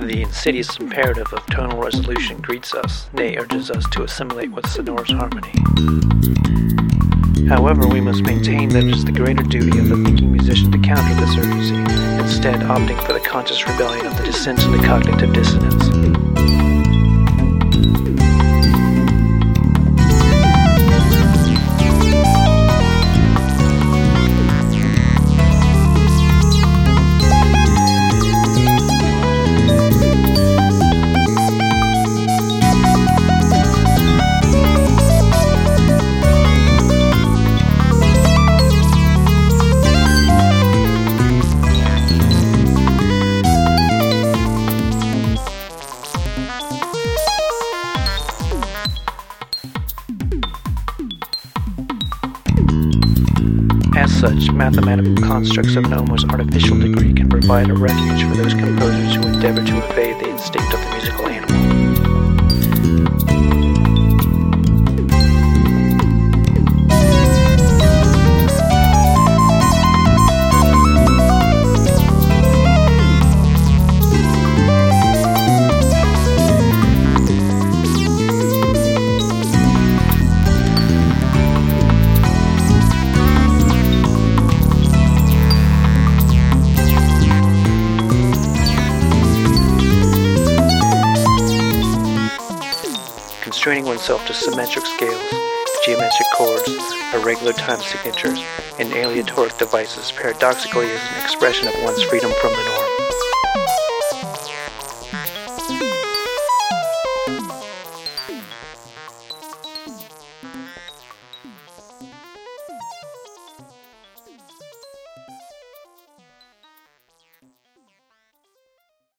The insidious imperative of tonal resolution greets us, nay, urges us to assimilate with sonorous harmony. However, we must maintain that it is the greater duty of the thinking musician to counter this urgency, instead opting for the conscious rebellion of the descent into cognitive dissonance. As such, mathematical constructs of an almost artificial degree can provide a refuge for those composers who endeavor to evade the instinct of the musical animal. Constraining oneself to symmetric scales, geometric chords, irregular time signatures, and aleatoric devices paradoxically is an expression of one's freedom from the norm.